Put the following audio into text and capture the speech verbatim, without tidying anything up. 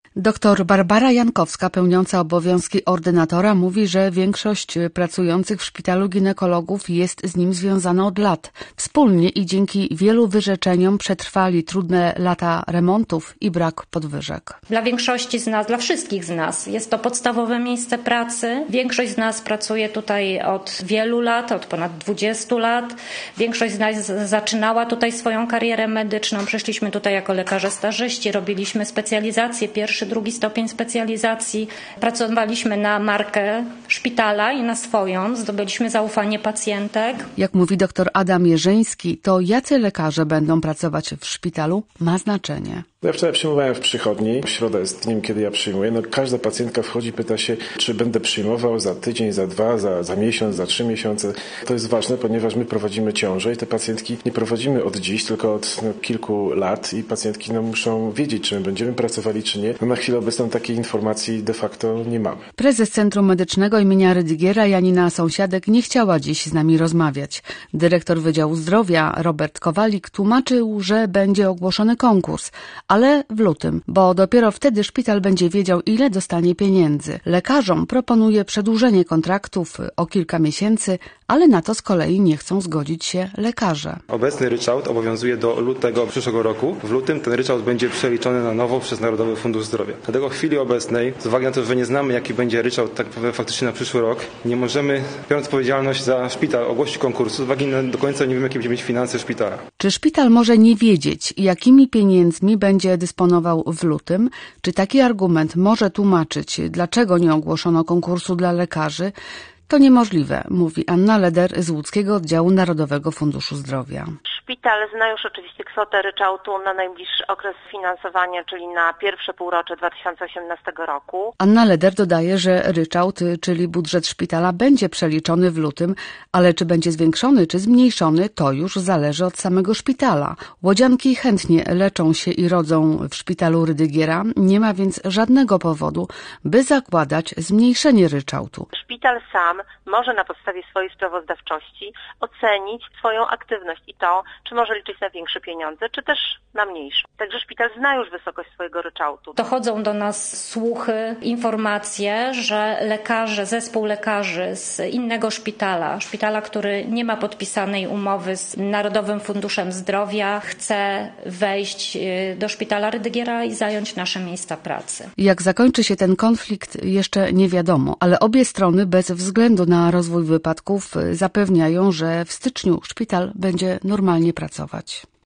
Doktor Barbara Jankowska, pełniąca obowiązki ordynatora, mówi, że większość pracujących w szpitalu ginekologów jest z nim związana od lat. Wspólnie i dzięki wielu wyrzeczeniom przetrwali trudne lata remontów i brak podwyżek. Dla większości z nas, dla wszystkich z nas jest to podstawowe miejsce pracy. Większość z nas pracuje tutaj od wielu lat, od ponad dwudziestu lat. Większość z nas zaczynała tutaj swoją karierę medyczną. Przyszliśmy tutaj jako lekarze stażyści, robiliśmy specjalizację, pierwszy, drugi stopień specjalizacji. Pracowaliśmy na markę szpitala i na swoją. Zdobyliśmy zaufanie pacjentek. Jak mówi dr Adam Jerzyński, to jacy lekarze będą pracować w szpitalu ma znaczenie. Ja wczoraj przyjmowałem w przychodni. Środa jest dniem, kiedy ja przyjmuję. No, każda pacjentka wchodzi i pyta się, czy będę przyjmował za tydzień, za dwa, za, za miesiąc, za trzy miesiące. To jest ważne, ponieważ my prowadzimy ciążę i te pacjentki nie prowadzimy od dziś, tylko od no, kilku lat i pacjentki no, muszą wiedzieć, czy my będziemy pracowali, czy nie. No, na chwilę obecną takiej informacji de facto nie mamy. Prezes Centrum Medycznego imienia Rydygiera Janina Sąsiadek nie chciała dziś z nami rozmawiać. Dyrektor Wydziału Zdrowia Robert Kowalik tłumaczył, że będzie ogłoszony konkurs, ale w lutym, bo dopiero wtedy szpital będzie wiedział, ile dostanie pieniędzy. Lekarzom proponuje przedłużenie kontraktów o kilka miesięcy, ale na to z kolei nie chcą zgodzić się lekarze. Obecny ryczałt obowiązuje do lutego przyszłego roku. W lutym ten ryczałt będzie przeliczony na nowo przez Narodowy Fundusz Zdrowia. Dlatego w chwili obecnej, z uwagi na to, że nie znamy, jaki będzie ryczałt tak faktycznie na przyszły rok, nie możemy, biorąc odpowiedzialność za szpital, ogłosić konkursu, z uwagi na do końca nie wiemy, jakie będzie mieć finanse szpitala. Czy szpital może nie wiedzieć, jakimi pieniędzmi będzie dysponował w lutym? Czy taki argument może tłumaczyć, dlaczego nie ogłoszono konkursu dla lekarzy? To niemożliwe, mówi Anna Leder z Łódzkiego Oddziału Narodowego Funduszu Zdrowia. Szpital zna już oczywiście kwotę ryczałtu na najbliższy okres finansowania, czyli na pierwsze półrocze dwa tysiące osiemnastego roku. Anna Leder dodaje, że ryczałt, czyli budżet szpitala, będzie przeliczony w lutym, ale czy będzie zwiększony czy zmniejszony, to już zależy od samego szpitala. Łodzianki chętnie leczą się i rodzą w szpitalu Rydygiera, nie ma więc żadnego powodu, by zakładać zmniejszenie ryczałtu. Szpital sam może na podstawie swojej sprawozdawczości ocenić swoją aktywność i to, czy może liczyć na większe pieniądze, czy też na mniejsze. Także szpital zna już wysokość swojego ryczałtu. Dochodzą do nas słuchy, informacje, że lekarze, zespół lekarzy z innego szpitala, szpitala, który nie ma podpisanej umowy z Narodowym Funduszem Zdrowia, chce wejść do szpitala Rydygiera i zająć nasze miejsca pracy. Jak zakończy się ten konflikt, jeszcze nie wiadomo, ale obie strony bez względu na rozwój wypadków zapewniają, że w styczniu szpital będzie normalnie pracować.